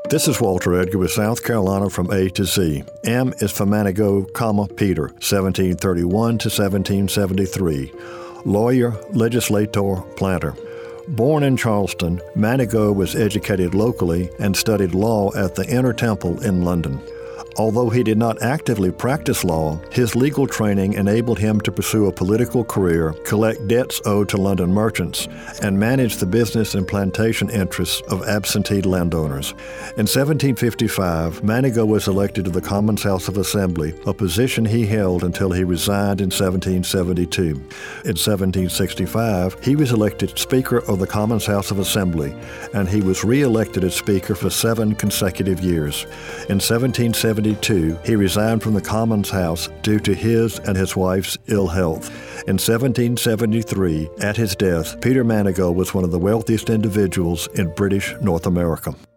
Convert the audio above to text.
This is Walter Edgar with South Carolina from A to Z. M is for Manigault, Peter, 1731 to 1773. Lawyer, legislator, planter. Born in Charleston, Manigault was educated locally and studied law at the Inner Temple in London. Although he did not actively practice law, his legal training enabled him to pursue a political career, collect debts owed to London merchants, and manage the business and plantation interests of absentee landowners. In 1755, Manigault was elected to the Commons House of Assembly, a position he held until he resigned in 1772. In 1765, he was elected Speaker of the Commons House of Assembly, and he was re-elected as Speaker for 7 consecutive years. In 1772, he resigned from the Commons House due to his and his wife's ill health. In 1773, at his death, Peter Manigault was one of the wealthiest individuals in British North America.